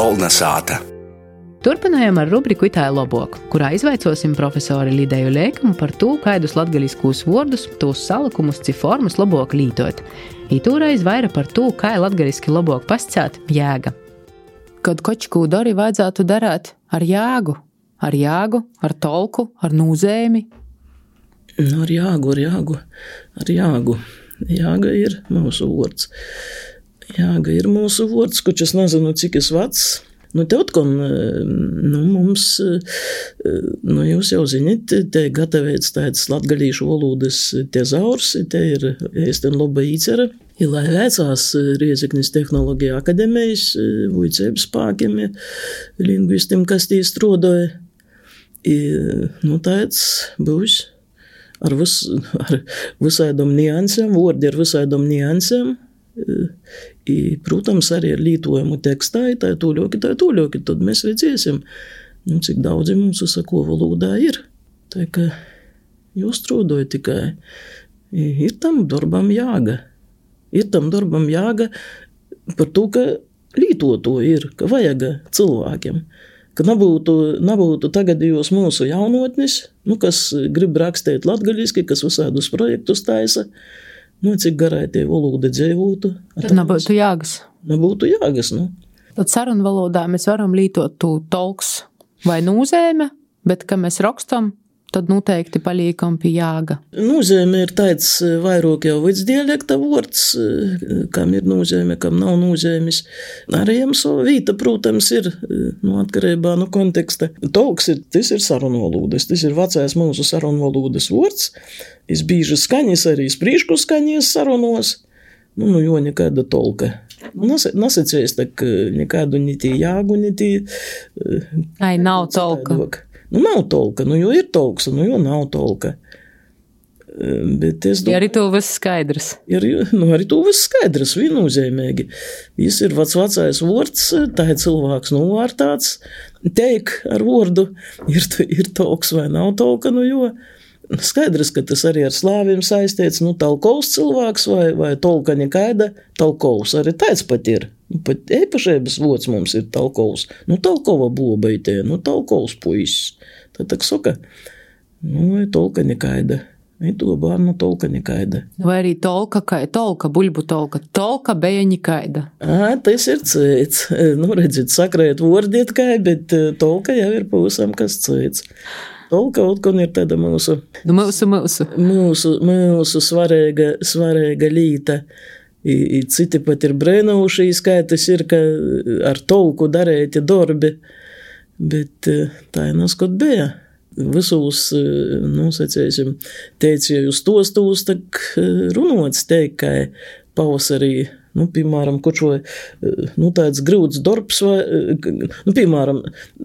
Kolnesāta. Turpinājam ar rubriku Itāļu loboku, kurā izvaicosim profesori Lideju Lēkumu par to, kādus latgaliskūs vordus, tos salakumus, ci formas loboku lītot. Itūreiz vaira par to, kā latgaliski loboku pascāt jēga. Kad kočkū dori vajadzētu darāt ar jēgu, ar tolku, ar nūzēmi? Ar jāgu. Jāga ir mūsu vords. Jāga ir mūsu vords, kurš es nezinu, cik es vecs. Tev kon, mums, jūs jau zināt, te gatavēts tāds latgalīšu valodas tezaurs, te ir ēsten loba īcera. Ir lai vēcās Riezeknis tehnoloģija akademijas, vuicēbas spākiem, lingvistim, kas tī strodoja. Tāds būs. Ar visādom niansēm, vordi ar visādom niansēm, protams, arī ar lītojumu tekstā, tā tūļoki, tad mēs redzēsim, cik daudzi mums ko valodā ir. Tā ka jūs strūdoja tikai, ir tam darbam jāga. Ir tam darbam jāga par to, ka lītoto ir, ka vajaga cilvēkiem. Ka nebūtu tagadījos mūsu jaunotnis, kas grib rakstīt latgaliski, kas visādus projektus taisa, cik garai tie valoda dzēvotu. Tad nebūtu jāgas. Nebūtu jāgas, Tad sarunvalodā mēs varam lītot tu tolks vai nūzēme, bet, ka mēs rakstam, tad noteikti paliekam pie jāga. Nūzēme ir tāds vairāk jau vidsdialekta vords, kam ir nūzēme, kam nav nūzēmis. Arī jums vīta, protams, ir atkarībā no konteksta. Tolks tas ir sarunvalodas, tas ir vecais mūsu sarunvalodas vords. Es bīži skaņas arī sprīšku skaņas sarunos, jo nekāda tolka. Nasacēs tak nekādu ni tī jāgu, ni tī... Nav tolka. Nav tolka, jo ir tolks, jo nav tolka. Bet es domāju... Arī to viss skaidrs. Arī to viss skaidrs, viennozīmīgi. Jis ir vecais vords, tā ir cilvēks novārtāts, teik ar vordu, ir tolks vai nav tolka, jo skaidrs, ka tas arī ar slāviem saistīts, talkovs cilvēks vai tolka nekaida, talkovs arī tāds pat ir. Pat eipašības vods mums ir talkovs. Talkova bobaitē, talkovs puisis. Tad tak saka, tolka nekaida. To bārnu tolka nekaida. Vai arī tolka, kā tolka, buļbu tolka. Tolka beja nekaida. Tas ir cits. Redzit, sakrēt vordiet kā, bet tolka jau ir pavisam kas cits. Tolka otkon ir tāda mūsu svarīga līta. Citi pat ir brēnaušīs, kā tas ir, ka ar tolku darēti darbi, bet tā neskot bija. Visos, sacēsim, teicējus tos, tak runots teik, kā pavasarī, piemēram, kočo, tāds grūts darbs, vai, piemēram,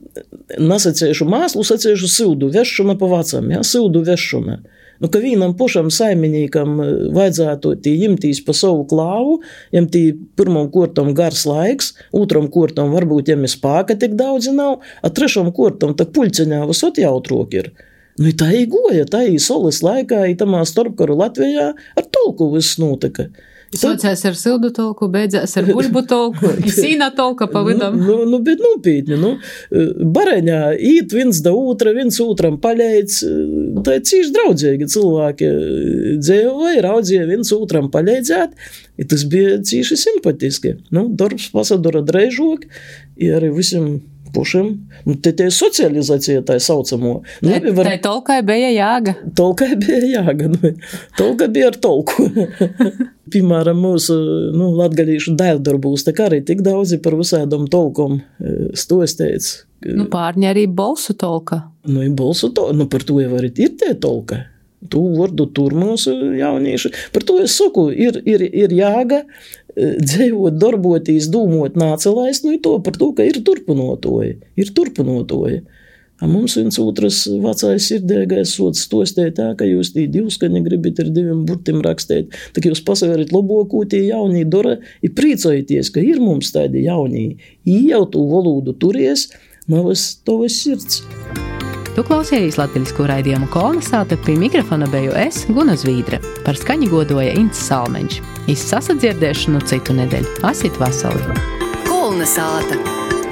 nasacēšu māslu, sacēšu sildu vešana pa vacam, sildu vešana. Ka vienam pošam saimniekam vajadzētu jimtīs pa savu klāvu, jam pirmam kortam gars laiks, otram kortam varbūt jam spāka tik daudzi nav, a trešam kortam tak puļceņā visot jautrok ir. Tā goja, tā solis laikā, tamā starpkaru Latvijā ar tolku viss notaka. Socēs ar sildu tolku, beidzēs ar buļbu tolku, sīna tolka pa vidam. Bet nopītni, bareņā īt viens da otra, viens otram paļeic, tā ir cīši draudzīgi cilvēki dzēvoja, raudzēja viens otram paļeidzēt, i tas bija cīši simpatiski. Darbs pasadora dreižok, i arī visiem pušiem, te socializācija tā saucamo. Tai tolkai bija jāga. Tolkai bija jāga, tolka bija ar tolku. Piemēram, mūsu latgalīšu daļdarbūs, tā kā arī tik daudzi par visādom tolkom stosteic. Pārņi arī bolsu tolka. Bolsu tolka, par to jau arī ir tie tolka. Tu vardu tur mūsu jaunieši. Par to es saku, ir jāga dzējot, darbotīs, dūmot, nācelais, to par to, ka ir turpinotoji. Mums viens otrs vecais sirdēgais sots stostēt tā, ka jūs tī divskaņi gribit ar diviem burtim rakstēt, tak jūs pasaverit labokū tie jaunī dora i prīcojities, ka ir mums tādi jaunī. Jau tu valodu turies, navas tovas sirds. Tu klausējies latgaļisko raidījumu Kolnesāta, pie mikrofona beju es, Guna Zvīdra. Par skaņu godoja Ints Salmeņš. Iz sasadzirdēšanu citu nedēļu. Asit vasali! Kolnesāta.